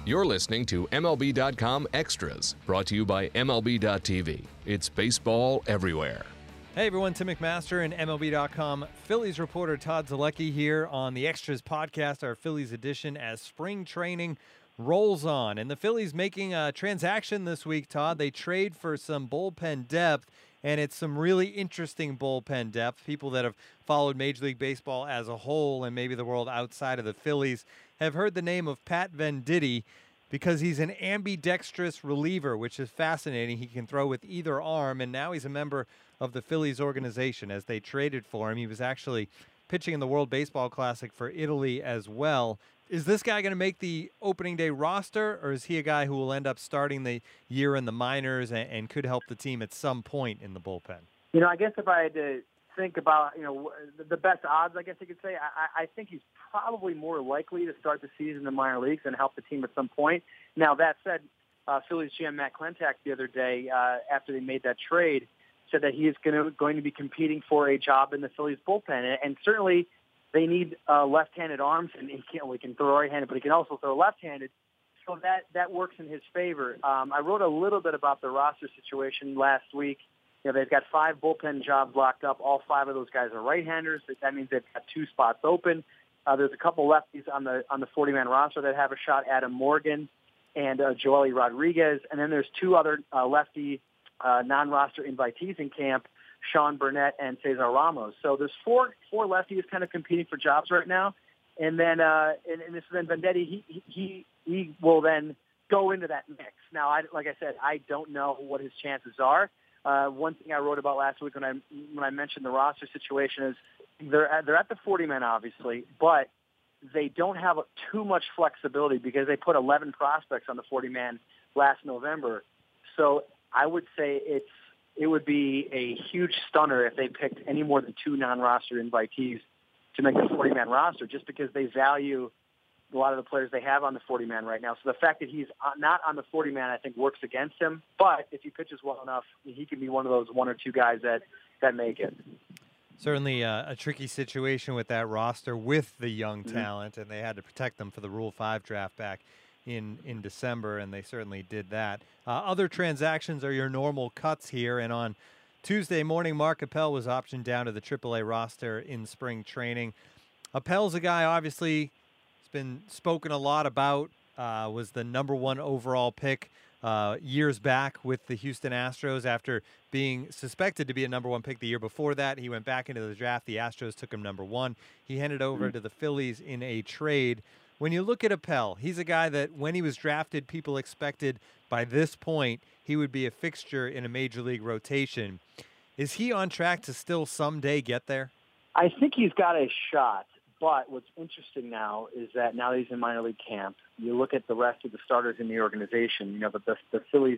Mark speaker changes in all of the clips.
Speaker 1: You're listening to MLB.com Extras, brought to you by MLB.tv. It's baseball everywhere.
Speaker 2: Hey everyone, Tim McMaster and MLB.com Phillies reporter Todd Zolecki here on the Extras podcast, our Phillies edition, as spring training rolls on. And the Phillies making a transaction this week, Todd. They trade for some bullpen depth, and it's some really interesting bullpen depth. People that have followed Major League Baseball as a whole and maybe the world outside of the Phillies have heard the name of Pat Venditti because he's an ambidextrous reliever, which is fascinating. He can throw with either arm, and now he's a member of the Phillies organization as they traded for him. He was actually pitching in the World Baseball Classic for Italy as well. Is this guy going to make the opening day roster, or is he a guy who will end up starting the year in the minors and could help the team at some point in the bullpen?
Speaker 3: You know, I guess if I had to think about, the best odds, I guess you could say, I think he's probably more likely to start the season in the minor leagues and help the team at some point. Now, that said, Phillies GM Matt Klentak the other day, after they made that trade, said that he is going to be competing for a job in the Phillies bullpen. And certainly they need left-handed arms, and he can throw right-handed, but he can also throw left-handed. So that works in his favor. I wrote a little bit about the roster situation last week. You know, they've got 5 bullpen jobs locked up. All 5 of those guys are right-handers. That means they've got 2 spots open. There's a couple lefties on the 40-man roster that have a shot: Adam Morgan and Joely Rodriguez. And then there's 2 other lefty non-roster invitees in camp: Sean Burnett and Cesar Ramos. So there's four lefties kind of competing for jobs right now. And then and this is then Venditti. He will then go into that mix. Now, like I said, I don't know what his chances are. One thing I wrote about last week when I mentioned the roster situation is they're at the 40-man, obviously, but they don't have too much flexibility because they put 11 prospects on the 40-man last November. So I would say it would be a huge stunner if they picked any more than 2 non-roster invitees to make the 40-man roster, just because they value a lot of the players they have on the 40-man right now. So the fact that he's not on the 40-man, I think, works against him. But if he pitches well enough, he can be one of those 1 or 2 guys that make it.
Speaker 2: Certainly a tricky situation with that roster with the young talent, and they had to protect them for the Rule 5 draft back in December, and they certainly did that. Other transactions are your normal cuts here, and on Tuesday morning, Mark Appel was optioned down to the AAA roster in spring training. Appel's a guy, obviously, been spoken a lot about, was the #1 overall pick years back with the Houston Astros after being suspected to be a #1 pick the year before that. He went back into the draft. The Astros took him #1. He handed over to the Phillies in a trade. When you look at Appel, he's a guy that when he was drafted, people expected by this point he would be a fixture in a major league rotation. Is he on track to still someday get there?
Speaker 3: I think he's got a shot. But what's interesting now is that now that he's in minor league camp, you look at the rest of the starters in the organization. You know, the Phillies'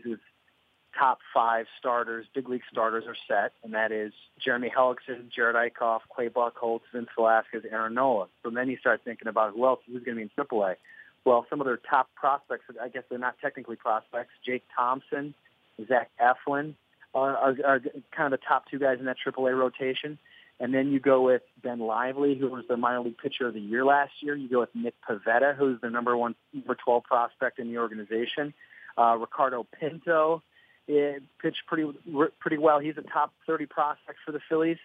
Speaker 3: top 5 starters, big league starters, are set, and that is Jeremy Hellickson, Jared Eichhoff, Clay Buchholz, Vince Velasquez, Aaron Nola. So then you start thinking about who's going to be in AAA. Well, some of their top prospects, I guess they're not technically prospects, Jake Thompson, Zach Eflin are kind of the top 2 guys in that AAA rotation. And then you go with Ben Lively, who was the minor league pitcher of the year last year. You go with Nick Pivetta, who's the number 12 prospect in the organization. Ricardo Pinto pitched pretty well. He's a top 30 prospect for the Phillies.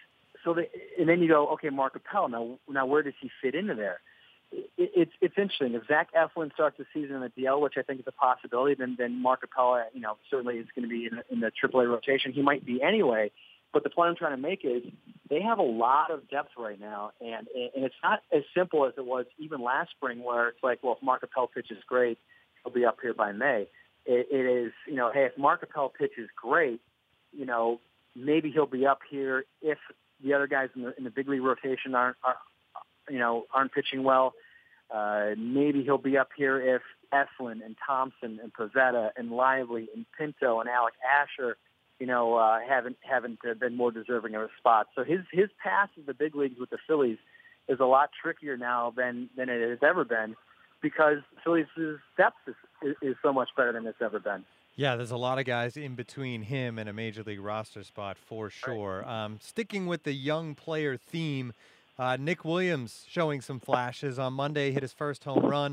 Speaker 3: And then you go, okay, Mark Appel. Now where does he fit into there? It's interesting. If Zach Eflin starts the season in the DL, which I think is a possibility, then Mark Appel, certainly is going to be in the AAA rotation. He might be anyway. But the point I'm trying to make is they have a lot of depth right now, and it's not as simple as it was even last spring, where it's like, well, if Mark Appel pitches great, he'll be up here by May. It is, hey, if Mark Appel pitches great, maybe he'll be up here if the other guys in the big league rotation aren't pitching well. Maybe he'll be up here if Eflin and Thompson and Pivetta and Lively and Pinto and Alec Asher haven't been more deserving of a spot. So his path to the big leagues with the Phillies is a lot trickier now than it has ever been, because Phillies' depth is so much better than it's ever been.
Speaker 2: Yeah, there's a lot of guys in between him and a major league roster spot for sure. Right. Sticking with the young player theme, Nick Williams showing some flashes on Monday, hit his first home run.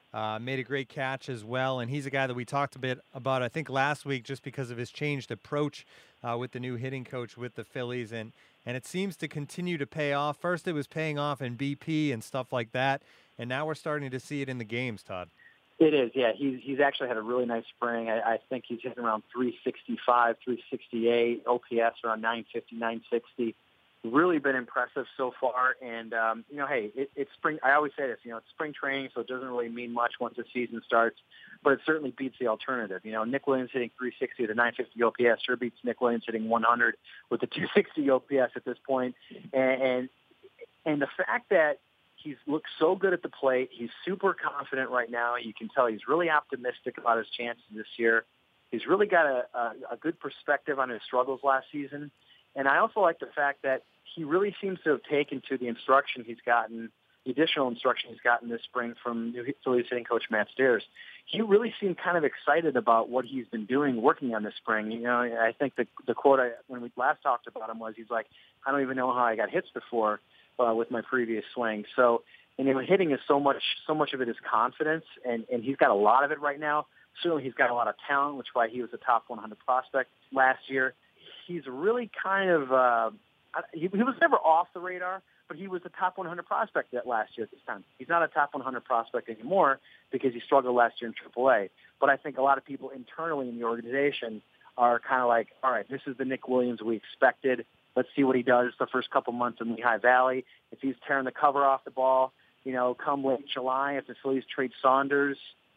Speaker 2: Made a great catch as well, and he's a guy that we talked a bit about, I think, last week, just because of his changed approach with the new hitting coach with the Phillies, and it seems to continue to pay off. First, it was paying off in BP and stuff like that, and now we're starting to see it in the games, Todd.
Speaker 3: It is, yeah. He's actually had a really nice spring. I think he's hitting around 365, 368, OPS around 950, 960. Really been impressive so far. And, hey, it's spring. I always say this, it's spring training, so it doesn't really mean much once the season starts, but it certainly beats the alternative. Nick Williams hitting 360 with a 950 OPS sure beats Nick Williams hitting 100 with a 260 OPS at this point. And the fact that he's looked so good at the plate, he's super confident right now. You can tell he's really optimistic about his chances this year. He's really got a good perspective on his struggles last season. And I also like the fact that he really seems to have taken to the instruction he's gotten, the additional instruction he's gotten this spring from new Phillies hitting coach Matt Stairs. He really seemed kind of excited about what he's been doing, working on this spring. I think the quote when we last talked about him was, he's like, I don't even know how I got hits before with my previous swing. So, hitting is so much of it is confidence, and he's got a lot of it right now. Certainly he's got a lot of talent, which is why he was a top 100 prospect last year. He's really kind of, he was never off the radar, but he was a top 100 prospect last year at this time. He's not a top 100 prospect anymore because he struggled last year in AAA. But I think a lot of people internally in the organization are kind of like, all right, this is the Nick Williams we expected. Let's see what he does the first couple months in Lehigh Valley. If he's tearing the cover off the ball, come late July, if the Phillies trade Saunders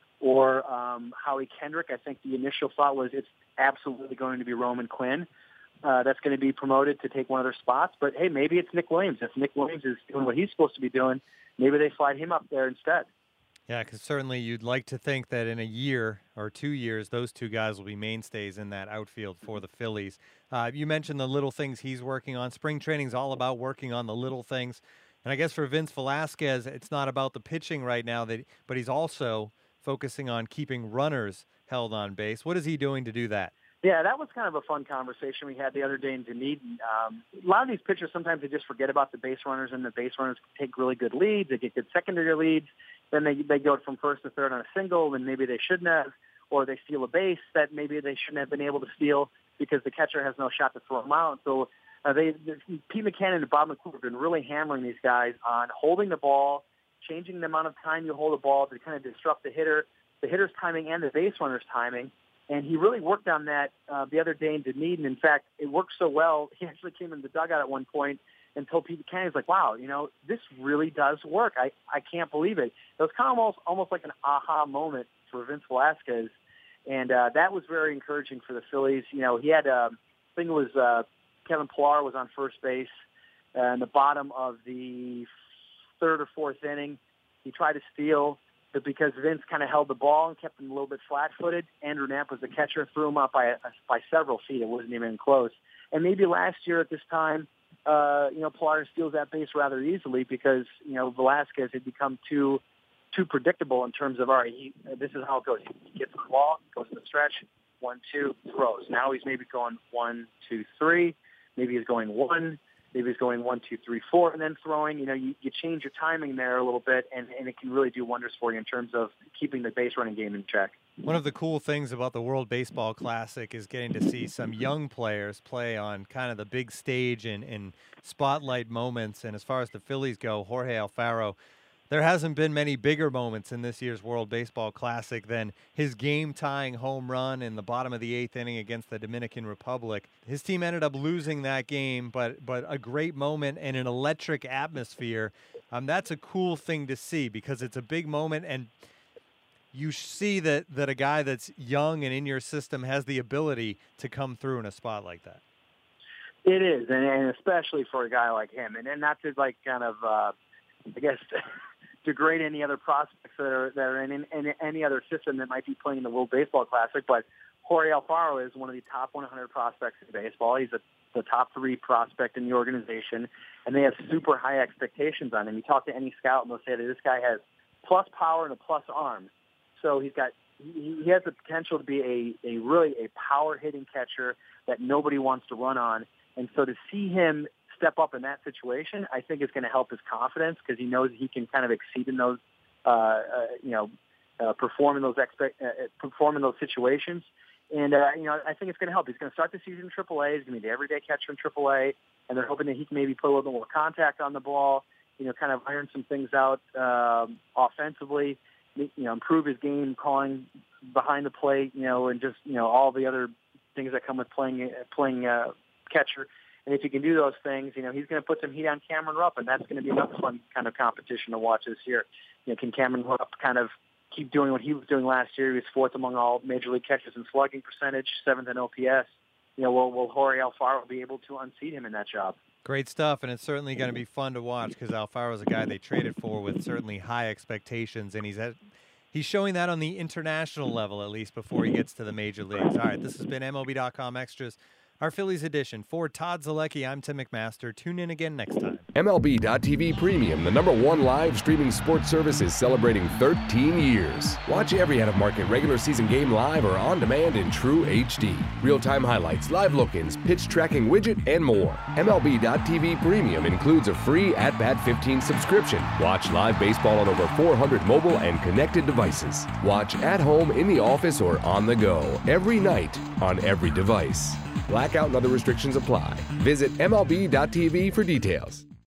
Speaker 3: or Howie Kendrick, I think the initial thought was it's absolutely going to be Roman Quinn. That's going to be promoted to take one of their spots. But, hey, maybe it's Nick Williams. If Nick Williams is doing what he's supposed to be doing, maybe they slide him up there instead.
Speaker 2: Yeah, because certainly you'd like to think that in a year or 2 years, those two guys will be mainstays in that outfield for the Phillies. You mentioned the little things he's working on. Spring training is all about working on the little things. And I guess for Vince Velasquez, it's not about the pitching right now, but he's also focusing on keeping runners held on base. What is he doing to do that?
Speaker 3: Yeah, that was kind of a fun conversation we had the other day in Dunedin. A lot of these pitchers, sometimes they just forget about the base runners, and the base runners take really good leads. They get good secondary leads. Then they go from first to third on a single, and maybe they shouldn't have, or they steal a base that maybe they shouldn't have been able to steal because the catcher has no shot to throw them out. So Pete Mackanin and Bob McClure have been really hammering these guys on holding the ball, changing the amount of time you hold the ball to kind of disrupt the hitter's timing and the base runner's timing. And he really worked on that the other day in Dunedin. In fact, it worked so well, he actually came in the dugout at one point and told Pete Mackanin, he's like, wow, this really does work. I can't believe it. It was kind of almost like an aha moment for Vince Velasquez. And that was very encouraging for the Phillies. He had, I think it was Kevin Pillar was on first base in the bottom of the third or fourth inning. He tried to steal, but because Vince kind of held the ball and kept him a little bit flat-footed, Andrew Knapp was the catcher, threw him up by several feet. It wasn't even close. And maybe last year at this time, Pillar steals that base rather easily because, Velasquez had become too predictable in terms of, all right, this is how it goes. He gets the ball, goes to the stretch, 1, 2, throws. Now he's maybe going 1, 2, 3. Maybe he's going 1. Maybe he's going 1, 2, 3, 4, and then throwing. You change your timing there a little bit, and it can really do wonders for you in terms of keeping the base running game in check.
Speaker 2: One of the cool things about the World Baseball Classic is getting to see some young players play on kind of the big stage in spotlight moments. And as far as the Phillies go, Jorge Alfaro, there hasn't been many bigger moments in this year's World Baseball Classic than his game-tying home run in the bottom of the 8th inning against the Dominican Republic. His team ended up losing that game, but a great moment and an electric atmosphere. That's a cool thing to see because it's a big moment, and you see that a guy that's young and in your system has the ability to come through in a spot like that.
Speaker 3: It is, and especially for a guy like him. And not to degrade any other prospects that are in any other system that might be playing in the World Baseball Classic, but Jorge Alfaro is one of the top 100 prospects in baseball. He's the top 3 prospect in the organization, and they have super high expectations on him. You talk to any scout, and they'll say that this guy has plus power and a plus arm. So he has the potential to be a really power hitting catcher that nobody wants to run on. And so to see him step up in that situation, I think is going to help his confidence because he knows he can kind of exceed in those, perform in those situations. And, I think it's going to help. He's going to start the season in AAA. He's going to be the everyday catcher in AAA. And they're hoping that he can maybe put a little bit more contact on the ball, kind of iron some things out offensively, improve his game calling behind the plate, and just, all the other things that come with playing catcher. And if he can do those things, he's going to put some heat on Cameron Rupp, and that's going to be another fun kind of competition to watch this year. Can Cameron Rupp kind of keep doing what he was doing last year? He was fourth among all major league catchers in slugging percentage, seventh in OPS. Will Jorge Alfaro be able to unseat him in that job?
Speaker 2: Great stuff, and it's certainly going to be fun to watch because Alfaro's a guy they traded for with certainly high expectations, and he's showing that on the international level, at least before he gets to the major leagues. All right, this has been MLB.com Extras, our Phillies edition. For Todd Zalecki, I'm Tim McMaster. Tune in again next time.
Speaker 1: MLB.tv Premium, the #1 live streaming sports service, is celebrating 13 years. Watch every out-of-market regular season game live or on demand in true HD. Real-time highlights, live look-ins, pitch tracking widget, and more. MLB.tv Premium includes a free At-Bat 15 subscription. Watch live baseball on over 400 mobile and connected devices. Watch at home, in the office, or on the go every night on every device. Blackout and other restrictions apply. Visit MLB.tv for details.